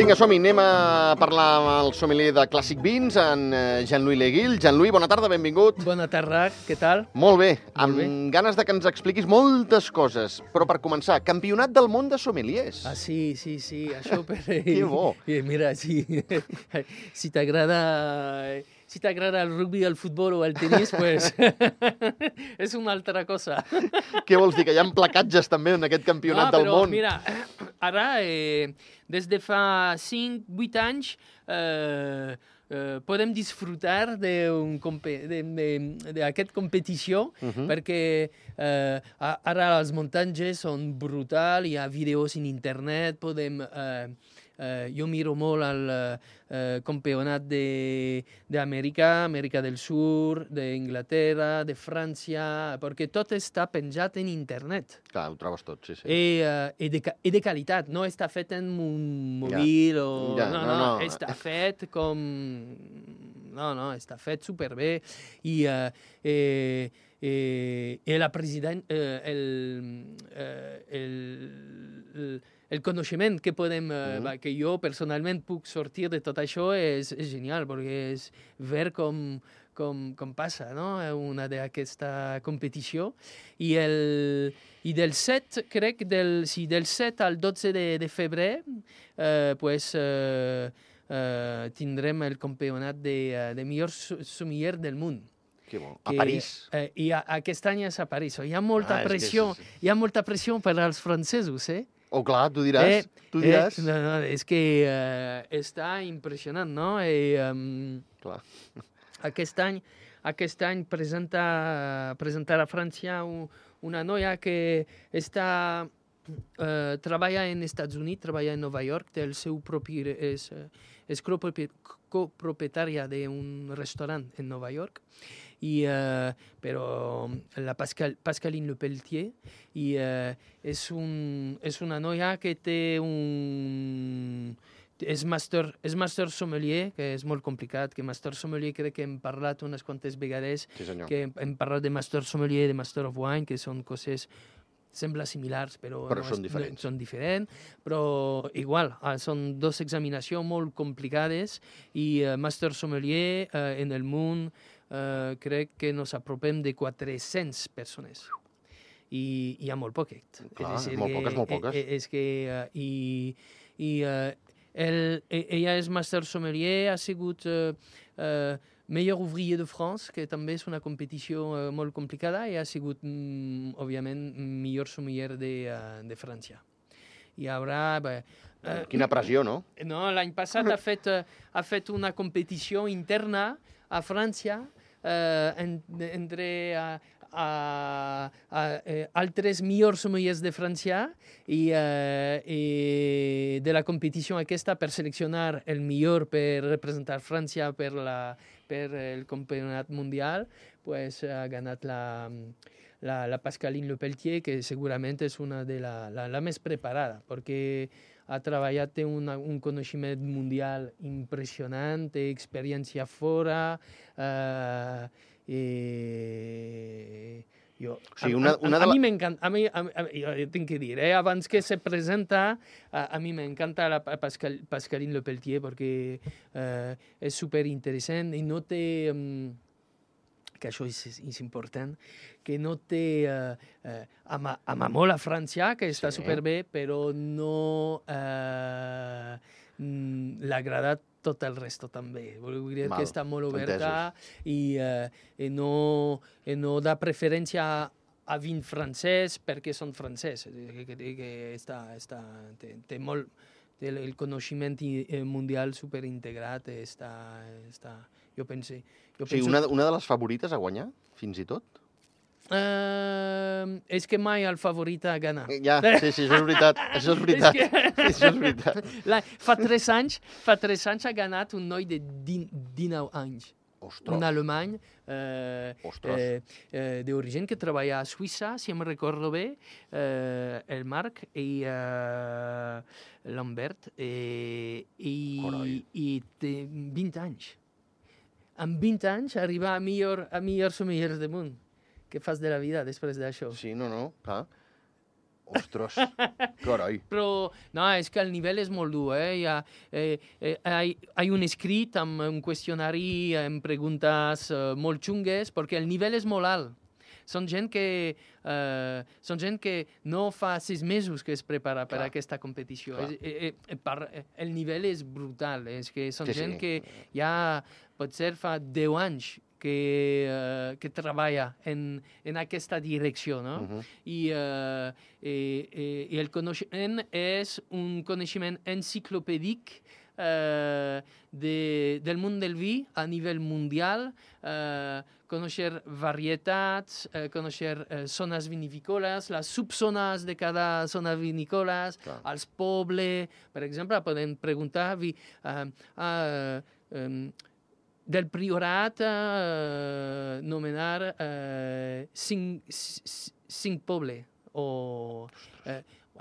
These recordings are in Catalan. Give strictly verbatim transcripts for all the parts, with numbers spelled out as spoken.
Vinga, som-hi, anem a parlar amb el sommelier de Clàssic Vins, en Jean-Louis Leguil. Jean-Louis, bona tarda, benvingut. Bona tarda, què tal? Molt bé, amb bé. ganes de que ens expliquis moltes coses. Però per començar, Campionat del món de sommeliers. Ah, sí, sí, sí, això per... Que bo. Eh, Mira, si, si t'agrada... Si t'agrada el rugby, el futbol o el tenis, pues és una altra cosa. Què vols dir, que hi ha placatges també en aquest campionat no, del però, món? Mira, ara, eh, des de fa cinc vuit anys, eh, eh, podem disfrutar d'aquesta competició, uh -huh. perquè eh, ara les muntatges són brutals, hi ha vídeos en internet, podem... Eh, Uh, jo miro molt el uh, campionat d'Amèrica, Amèrica del Sur, d'Inglaterra, de França, perquè tot està penjat en internet. Clar, ho trobes tot, sí, sí. I, uh, i, de, I de qualitat, no està fet en un mòbil ja. o... Ja, no, no, no, no, està fet com... No, no, està fet superbé. I... Uh, eh, eh, i la president... Eh, el... Eh, el, el el coneixement que podem, eh, mm. que jo personalment puc sortir de tot això és, és genial, perquè és ver com, com, com passa, no? Una d'aquesta competició. I, el, i del set, crec, del, sí, del set al dotze de, de febrer, eh, pues, eh, eh, tindrem el campionat de, de millor sommelier del món. Que bo. A París. Eh, I a, aquest any és a París. Hi ha molta ah, pressió, és que és... hi ha molta pressió per als francesos, eh? Oh, clar, tu diràs. Eh, tu diràs. Eh, no, no, és que uh, està impressionant, no? I, um, clar. Aquest any, aquest any presenta, presenta a França un, una noia que està, uh, treballa en Estats Units, treballa en Nova York, té el seu propi, és, és copropietària d'un restaurant en Nova York. I, uh, però la Pascal, Pascaline Lepelletier i uh, és, un, és una noia que té un... És master, és master sommelier, que és molt complicat, que master sommelier crec que hem parlat unes quantes vegades, sí, que hem parlat de master sommelier, de master of wine, que són coses... sembla similars, però, però no són és, diferents. No, són diferents, però igual, ah, són dues examinacions molt complicades i uh, master sommelier uh, en el món uh, crec que nos apropem de quatre-centes persones. I hi ha molt poquet. Clar, és dir, molt poques, molt poques. Eh, és que... Uh, I i uh, el, ella és master sommelier, ha sigut... Uh, uh, Meilleur ouvrier de France, que també és una competició uh, molt complicada, i ha sigut, mm, òbviament, millor sommelier de, uh, de França. Hi haurà... Bé, uh, Quina pressió, no? No, l'any passat ha, fet, uh, ha fet una competició interna a França uh, en, entre... Uh, a, a, a altres millors sommeliers de França i, uh, i de la competició aquesta per seleccionar el millor per representar França per, la, per el campionat mundial, pues ha ganat la, la, la Pascaline Lepelletier, que segurament és una de la, la, la més preparada, perquè ha treballat, té una, un coneixement mundial impressionant, té experiència fora, eh, i jo, o sigui, una, una a, a, de la... a mi m'encanta, a mi, a, a, jo tinc que dir, eh, abans que se presenta, a, a mi m'encanta la Pascal, Pascaline Lepelletier perquè eh, és superinteressant i no té, um, que això és, és important, que no té, eh, eh, ama, ama molt a França, que està sí. superbé, però no eh, l'ha agradat tot el resto també. Vull dir Mal, que està molt oberta i, eh, i no, i no dà preferència a vin francès perquè són francès. Que, que, que està, està, té, té molt, té el coneixement mundial superintegrat. Està, està, jo penso... Jo o sigui, penso... una, una de les favorites a guanyar, fins i tot? Uh, és que mai el favorit ha ganat. Ja, sí, sí, això és veritat. Això és veritat. és que... sí, això és veritat. La, fa tres anys, fa tres anys ha ganat un noi de dinou anys. Ostres. Un alemany eh, eh, eh, d'origen que treballa a Suïssa, si em recordo bé, eh, el Marc i eh, l'Ambert, eh, i, i té vint anys. Amb vint anys arribar a millor, a millor sommelier del món. Què fas de la vida després d'això? Sí, no, no, clar. Ostres, carai. Però, no, és que el nivell és molt dur, eh? Hi ha, eh, eh, hi ha un escrit amb un qüestionari, amb preguntes eh, molt xungues, perquè el nivell és molt alt. Són gent que, eh, són gent que no fa sis mesos que es prepara per Clar. a aquesta competició. Clar. És, eh, eh, per, eh, el nivell és brutal. És que són Sí, gent sí. que ja potser fa deu anys que, uh, que treballa en, en aquesta direcció, no? Uh -huh. I, uh, i, i, i el coneixement és un coneixement enciclopèdic uh, de, del món del vi a nivell mundial, uh, conèixer varietats, uh, conèixer uh, zones vinificoles, les subzones de cada zona vinicoles, Clar. els pobles, per exemple, podem preguntar uh, uh, um, del Priorat eh, nomenar eh, cinc, cinc pobles o eh,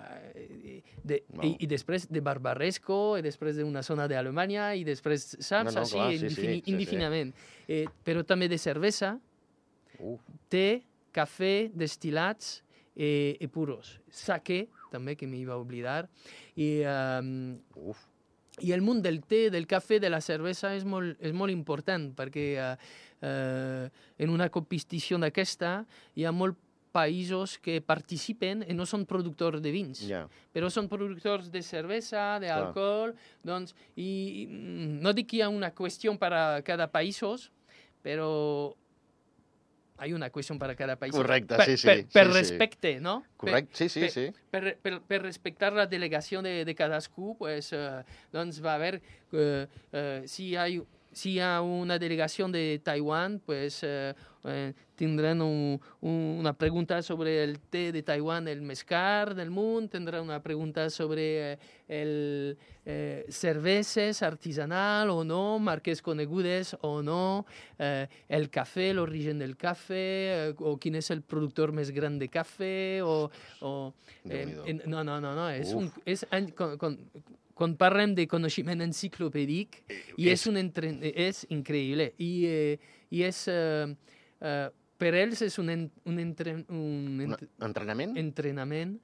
de, No. i, i després de Barbaresco i després d'una zona d'Alemanya i després, saps, No, no, així clar, sí, indefini, sí, sí, sí. indefinidament. Eh, però també de cervesa, Uf, té, cafè, destilats eh, i puros. Sake, també, que m'hi va oblidar. I, um, uf. I el món del té, del cafè, de la cervesa és molt, és molt important perquè uh, uh, en una competició d'aquesta hi ha molts països que participen i no són productors de vins, Ja. però són productors de cervesa, d'alcohol, doncs, i, i no dic que hi ha una qüestió per a cada país, però hay una qüestió per a cada país. Correcte, per, sí, sí. Per, per sí, respecte, no? Correcte, sí, sí, per, sí. Per, per, per respectar la delegació de, de cadascú, pues, uh, doncs va haver, uh, uh, si hi ha, si hi ha una delegació de Taiwan, pues, uh, uh, tindran un, un, una pregunta sobre el té de Taiwan, el més car del món, tindran una pregunta sobre uh, el eh, cerveses artisanal o no, marques conegudes o no, eh, el cafè, l'origen del cafè, eh, o quin és el productor més gran de cafè, o... o eh, Déu-n'hi-do. no, no, no, no, és Uf. un... És, quan, quan, quan parlem de coneixement enciclopèdic, i és, és- un entren... és increïble, i, eh, i és... Eh, eh, per ells és un, en, un, entren, un Un ent, entrenament? entrenament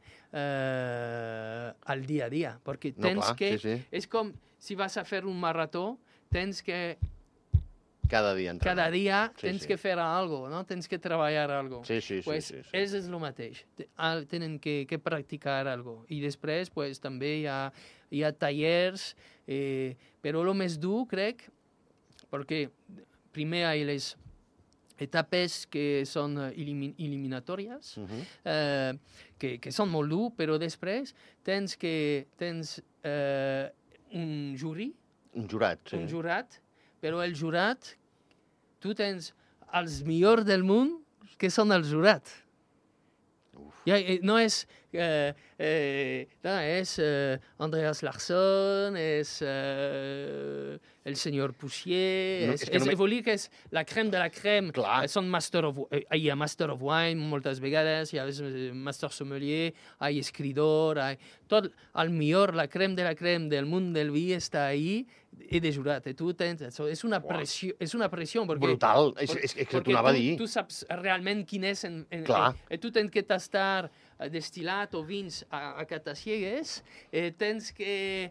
eh, al dia a dia, perquè No, tens clar, que... sí, sí. És com si vas a fer un marató, tens que... Cada dia entrenar. Cada dia Sí, tens sí. que fer algo, no? Tens que treballar algo. Sí, sí, sí, Pues sí, sí. ells és el mateix. Te- ah, Tenen que, que practicar algo. I després, pues, també hi ha, hi ha tallers, eh, però el més dur, crec, perquè primer hi ha les etapes que són eh, elimin eliminatòries, Uh -huh. eh, que, que són molt dur, però després tens que tens eh, un jury, Un jurat, sí. un jurat, però el jurat, tu tens els millors del món que són el jurat. Uf. Ja, eh, no és... Eh, eh, no, és eh, Andreas Larsson, és eh, el senyor Poussier, No, és, és que és, només- vol dir que és la crème de la crème. Clar. Eh, Són Master of, eh, hi ha Master of Wine moltes vegades, hi ha eh, Master Sommelier, hi ha escritor, hi ha... tot el millor, la crème de la crème del món del vi està ahí i de jurat. I tu tens, això és una Uau. pressió, és una pressió perquè Brutal. És, per- és, és que perquè t'ho anava a tu, dir. tu saps realment quin és... En, en, Clar. eh, tu tens que tastar eh, destil·lat o vins a, a cataciegues, eh, tens que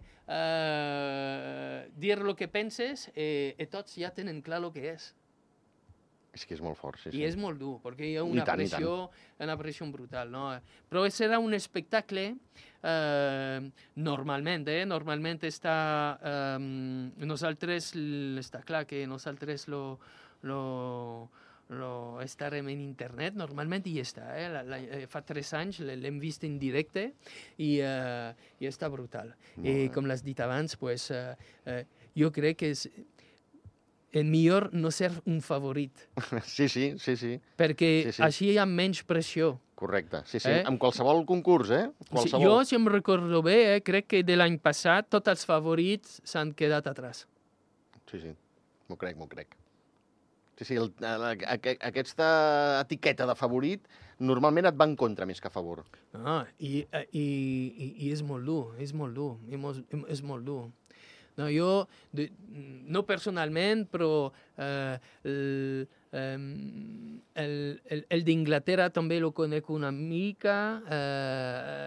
eh, dir el que penses eh, i tots ja tenen clar el que és. És que és molt fort, sí, I sí. és molt dur, perquè hi ha I una tant, i pressió, una pressió brutal, no? Però serà un espectacle, eh, normalment, eh? Normalment està... Eh, nosaltres, l- està clar que nosaltres lo, lo, lo estarem en internet, normalment hi està, eh? La, la, eh, fa tres anys l- l'hem vist en directe i, eh, i està brutal. Molt I bé. com l'has dit abans, pues, eh, eh, jo crec que és el millor no ser un favorit, Sí, sí, sí, sí. perquè Sí, sí. així hi ha menys pressió. Correcte. Sí, sí. Eh? Amb qualsevol concurs, eh? Sí, Qualsevol. jo, si em recordo bé, eh, crec que de l'any passat tots els favorits s'han quedat atrás. Sí, sí. M'ho crec, m'ho crec. Sí, sí, el, la, aqu aquesta etiqueta de favorit normalment et va en contra més que a favor. Ah, i, eh, i, i, I és molt dur, és molt dur, i mos- és molt dur. No, jo, de, no personalment, però eh, el, em, el, el, el d'Inglaterra també lo conec una mica, eh,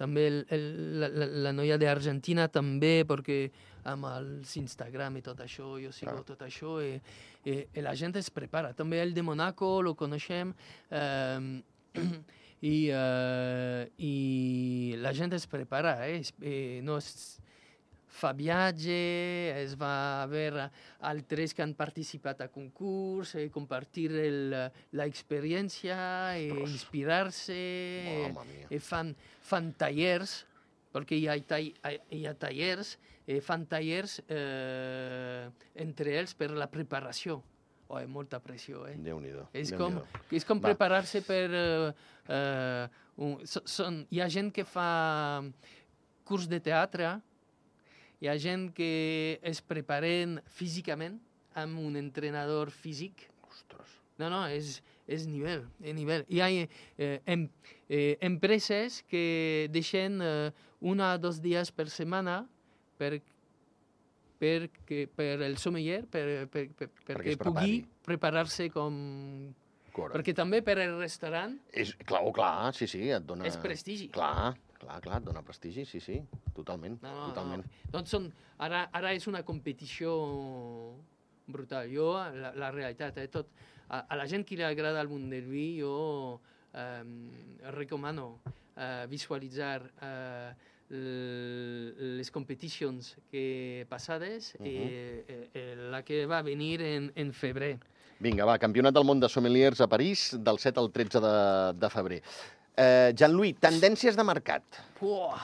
també el, el, la, la, la noia d'Argentina també, perquè amb els Instagram i tot això, jo sigo Clar. tot això, i, i, i la gent es prepara. També el de Monaco, lo coneixem, eh, i, eh, i la gent es prepara, eh? I no es, fa viatge, es va veure altres que han participat a concurs, eh, compartir l'experiència, eh, inspirar-se, Mamma mia. eh, fan, fan tallers, perquè hi ha, tall, hi ha tallers, eh, fan tallers eh, entre ells per la preparació. Oh, és molta pressió, eh? Déu-n'hi-do. És Déu-n'hi-do. com, és com Va. preparar-se per... Eh, eh, un, so- són, hi ha gent que fa curs de teatre, hi ha gent que es preparen físicament amb un entrenador físic. Ostres. No, no, és, és nivell, és nivell. Hi ha eh, em, eh, empreses que deixen eh, una o dos dies per setmana per, per, que, per el sommelier, per, per, per, perquè es pugui prepari. preparar-se com... Correcte. Perquè també per el restaurant És, clar, oh, clar, sí, sí, et dona... és prestigi. Clar, clar, clar, et dona prestigi, sí, sí, totalment, No, no, totalment. no. Doncs són, ara, ara és una competició brutal. Jo, la, la realitat, eh, tot, a, a la gent que li agrada el món del vi, jo eh, recomano eh, visualitzar eh, l- les competicions que passades Mhm. i eh, eh, la que va venir en, en febrer. Vinga, va, Campionat del món de sommeliers a París, del set al tretze de, de febrer. Eh, Jean-Louis, tendències de mercat. Puah.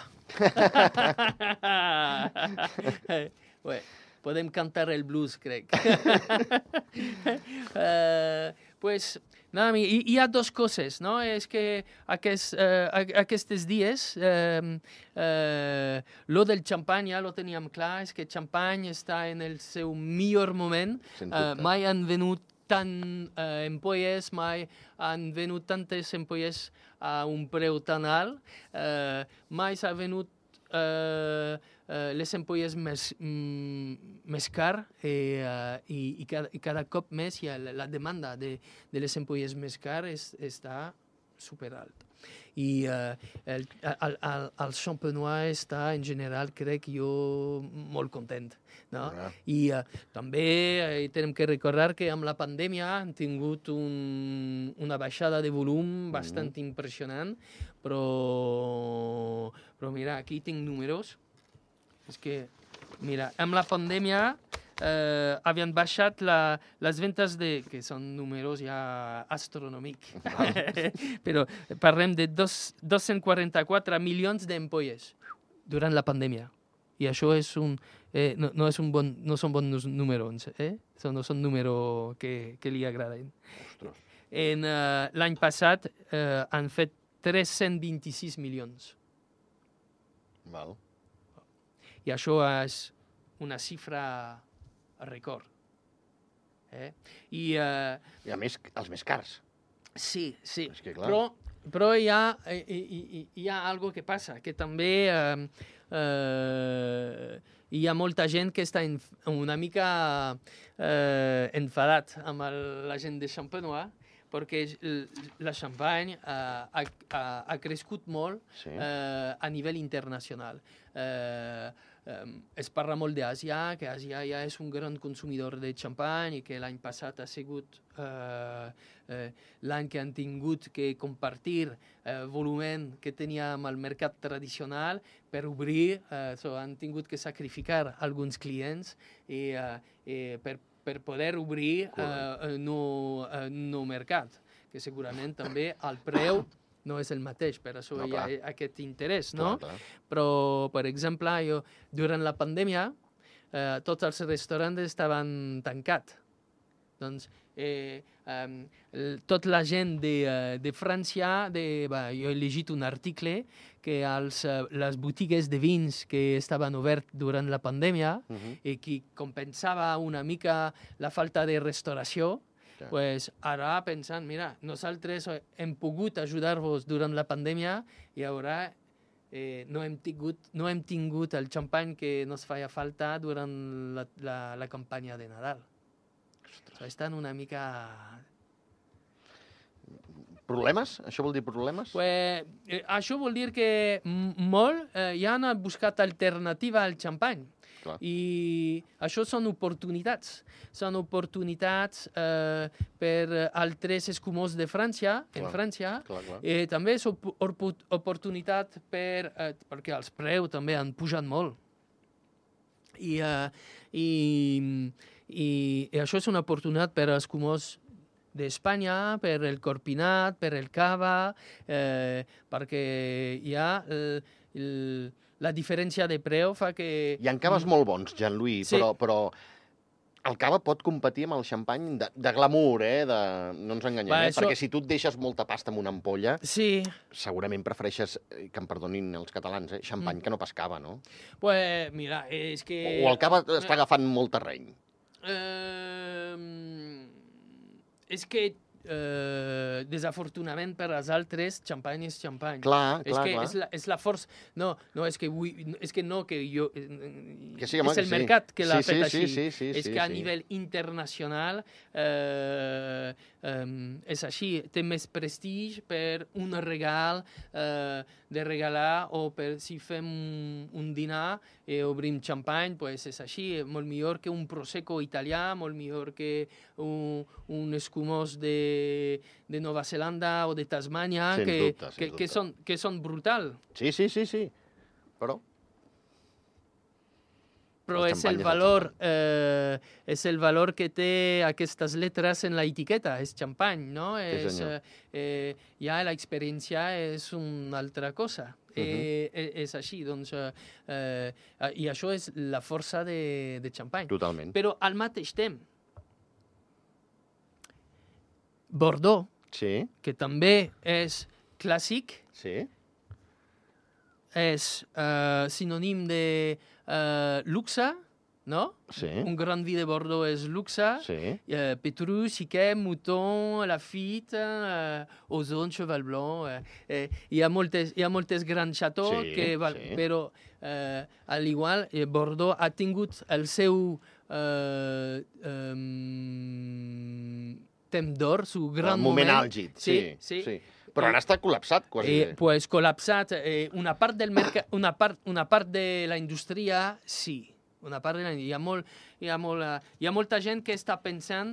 Bé, podem cantar el blues, crec. uh, pues, nada, hi, hi ha dos coses, no? És que aquest, uh, aquests dies, uh, uh, lo del xampany ja lo teníem clar, és que el xampany està en el seu millor moment. Sens Uh, dubte. mai han venut tant uh, ampolles, mai han venut tantes ampolles a un preu tan alt, uh, mai s'ha venut uh, uh, les ampolles més, mm, més car i, uh, i, i, cada, i cada cop més hi ha la, la demanda de, de les ampolles més car és, està superalt. I uh, el, el, el, el champenois està, en general, crec jo, molt content. No? Ah. I uh, també eh, tenim que recordar que amb la pandèmia han tingut un, una baixada de volum bastant Mhm. impressionant, però, però mira, aquí tinc números. És que, mira, amb la pandèmia eh, havien baixat la, les ventes de... que són números ja astronòmics. Però parlem de dos, dos-cents quaranta-quatre milions d'ampolles durant la pandèmia. I això és un, eh, no, no, és un bon, no són bons números, eh? So, no són números que, que li agraden. Ostres. En, uh, l'any passat uh, han fet tres-cents vint-i-sis milions. Val. I això és una xifra record. Eh? I, uh, I a més, els més cars. sí, sí, És que, clar. però, però hi ha, hi, hi, hi ha algo que passa, que també uh, uh, hi ha molta gent que està en, una mica uh, enfadat amb el, la gent de Champenois, perquè la Champagne uh, ha, ha, ha crescut molt Sí. uh, a nivell internacional. Uh, um, es parla molt d'Àsia, que Àsia ja és un gran consumidor de xampany i que l'any passat ha sigut uh, uh, l'any que han tingut que compartir uh, volumen que tenia amb el mercat tradicional per obrir, uh, so han tingut que sacrificar alguns clients i, uh, i per per poder obrir uh, no, uh, no mercat, que segurament també el preu no és el mateix, per això No, hi ha clar. aquest interès, no? Clar, clar. Però, per exemple, jo, durant la pandèmia, eh, tots els restaurants estaven tancats. Doncs, eh, um, tota la gent de, uh, de França, de, bah, jo he llegit un article que els, uh, les botigues de vins que estaven obertes durant la pandèmia Uh -huh. i que compensava una mica la falta de restauració, Ja. pues ara pensant, mira, nosaltres hem pogut ajudar-vos durant la pandèmia i ara eh, no, hem tingut, no hem tingut el xampany que nos feia falta durant la, la, la campanya de Nadal. So, estan una mica... Problemes? Això vol dir problemes? Pues, eh, això vol dir que m- molt eh, ja han buscat alternativa al xampany. Clar. I això són oportunitats. Són oportunitats eh, per altres escumós de França, en Clar, França. clar, clar. Eh, també és op op oportunitat per, eh, perquè els preus també han pujat molt. I, eh, i, i, i això és una oportunitat per als escumós d'Espanya, per el Corpinat, per el Cava, eh, perquè hi ha el, el, la diferència de preu fa que... Hi ha caves molt bons, Jean-Louis, Sí. però, però el cava pot competir amb el xampany de, de glamour, eh? De... No ens enganyem, Va, eh? això- Perquè si tu et deixes molta pasta amb una ampolla, Sí, segurament prefereixes, eh, que em perdonin els catalans, eh? Xampany Mm. que no pas cava, no? pues mira, és que... O el cava està agafant molt terreny. Eh, és que, eh, desafortunadament per als altres, xampany és xampany. Clar, És clar, que clar. és la, és la força... No, no, és que, vull, és que no, que jo... eh, Que sí, home, és el que sí. mercat que l'ha Sí, fet sí, així. sí, sí, és sí, que a sí. nivell internacional eh, eh, és així. Té més prestigi per un regal eh, de regalar o per si fem un, un dinar i obrim xampany, pues és així. Molt millor que un prosecco italià, molt millor que un, un escumós de, de Nova Zelanda o de Tasmània, Sens que, dubte, sens que, dubte. que, són, que són brutal. Sí, sí, sí, sí. Però... Però El és xampany el és el valor, eh, és el valor que té aquestes lletres en la etiqueta, és xampany, no? Sí, És, senyor. eh, eh, ja l'experiència és una altra cosa. Mhm. eh, eh, és així, doncs, eh, eh, i això és la força de, de xampany. Totalment. Però al mateix temps, Bordeaux, Sí, que també és clàssic, sí. és eh, sinònim de eh, luxe, no? Sí. Un gran vi de Bordeaux és luxe. Sí. Euh, Pétrus, Siquem, Mouton, Lafitte, euh, Ozone, Cheval Blanc. Eh, eh, hi, ha moltes, hi ha moltes grans chateaux, Sí, que, val, sí. però eh, al igual, eh, Bordeaux ha tingut el seu eh, um, temps d'or, su gran El moment moment. àlgid, Sí, sí, sí. sí. Però ara està col·lapsat, quasi. Eh, pues col·lapsat. Eh, una part del mercat, una part, una part de la indústria, sí. Una part de la, hi ha molt, hi ha molt, eh, hi ha molta gent que està pensant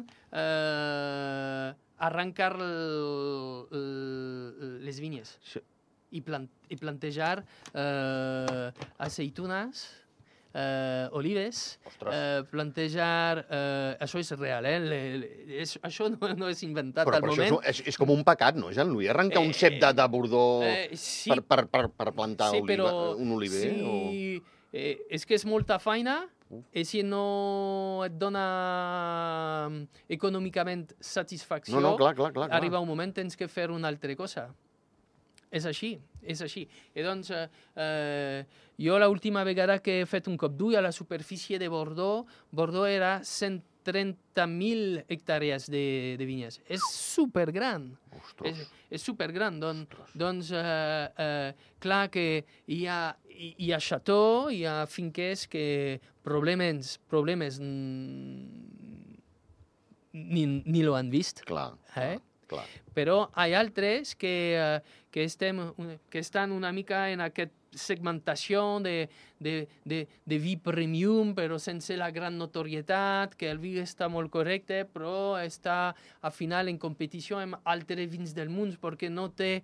eh, arrencar el, el, les vinyes Sí. i, plant, i plantejar eh, aceitunes, eh, olives, Ostres. eh, plantejar... Eh, això és real, eh? Le, le, és, això no, no és inventat Però, al però això és, moment. un- és, és com un pecat, no, Jean-Louis? Arrencar un Eh, cep de, de Bordeaux Eh, sí, per, per, per, per plantar sí, oliva, però un oliver? sí, O... eh, és que és molta feina Uh. i si no et dona mm, econòmicament satisfacció, No, no, clar, clar, clar. clar. arriba un moment tens que fer una altra cosa. És així, és així. I doncs, eh, eh, jo l'última vegada que he fet un cop d'ull a la superfície de Bordeaux, Bordeaux era cent trenta mil hectàrees de, de vinyes. És supergran. Ostres. És, és supergran. Don, doncs, eh, eh, clar que hi ha, hi, hi ha chateau, hi ha finques que problemes, problemes mm, ni, ni lo han vist. Clar, Eh? clar, clar. Però hi ha altres que, eh, que, estem, una- que estan una mica en aquesta segmentació de, de, de, de vi premium, però sense la gran notorietat, que el vi està molt correcte, però està al final en competició amb altres vins del món perquè no té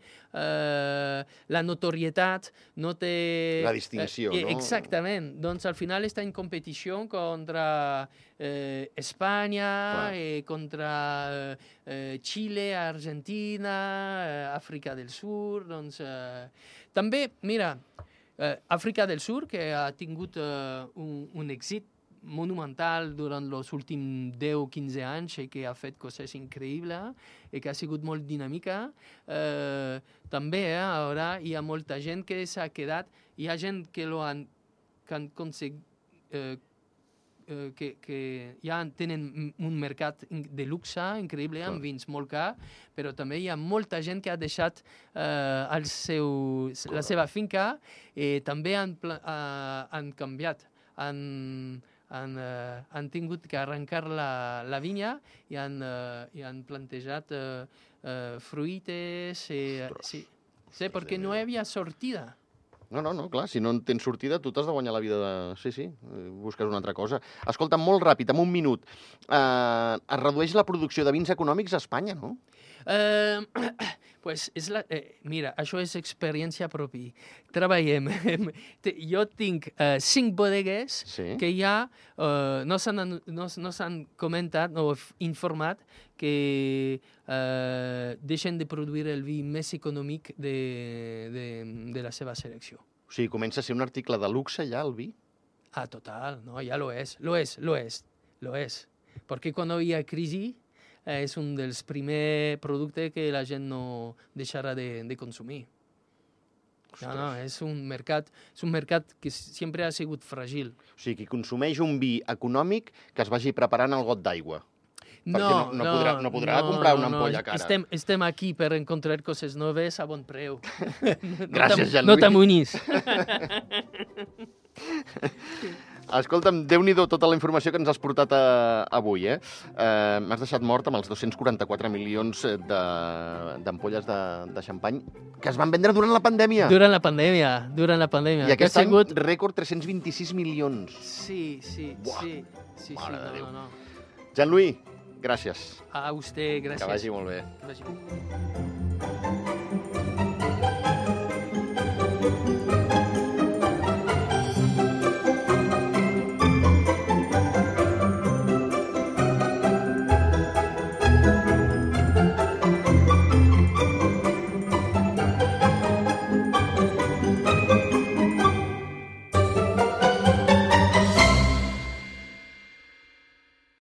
eh, la notorietat, no té... La distinció, eh, no? Exactament. Doncs al final està en competició contra eh, Espanya, Clar. eh, contra eh, eh, Xile, Argentina, eh, Àfrica del Sur, doncs... Eh, també, mira, eh, Àfrica del Sur, que ha tingut eh, un, un èxit monumental durant els últims deu quinze anys i que ha fet coses increïbles i que ha sigut molt dinàmica. Eh, també eh, ara hi ha molta gent que s'ha quedat, hi ha gent que, lo han, que han aconseguit eh, eh, que, que ja tenen un mercat in- de luxe increïble, amb Clar. vins molt car, però també hi ha molta gent que ha deixat eh, el seu, la Correcte. seva finca i també han, pla- eh, han canviat, han, han, eh, han tingut que arrencar la, la vinya i han, eh, i han plantejat eh, eh, fruites, eh, Ostres. sí, sí, perquè no hi havia sortida. No, no, no, clar, si no en tens sortida, tu t'has de guanyar la vida de... Sí, sí, eh, busques una altra cosa. Escolta, molt ràpid, en un minut, eh, es redueix la producció de vins econòmics a Espanya, no? Eh, pues és la, eh, mira, això és experiència pròpia. Treballem. Te- jo tinc eh, cinc bodegues Sí. que ja eh, no s'han anu- no, no s'han comentat, no f- informat que eh, deixen de produir el vi més econòmic de, de, de la seva selecció. O sigui, comença a ser un article de luxe ja, el vi? Ah, total, no, ya lo es, lo es, lo es, lo es. Porque cuando había crisis eh, es un dels primers productes que la gent no deixarà de, de consumir. No, no, és un mercat, és un mercat que sempre ha sigut fràgil. O sigui, qui consumeix un vi econòmic que es vagi preparant al got d'aigua. Perquè no- no podrà- no podrà comprar una ampolla cara. Estem, estem aquí per encontrar coses noves a bon preu. Gràcies, no Jean-Louis. t'amoïnis. Escolta'm, Déu-n'hi-do tota la informació que ens has portat a, avui, eh? eh M'has deixat mort amb els dos-cents quaranta-quatre milions de- d'ampolles de, de xampany que es van vendre durant la pandèmia. Durant la pandèmia, durant la pandèmia. I aquest Ha any, sigut- rècord tres cents vint-i-sis milions. Sí, sí, Buah. sí. Sí, sí, Mare de no, Déu. no, no. Jean-Louis, gràcies. A usted, gràcies. Que vagi molt bé. Que vagi.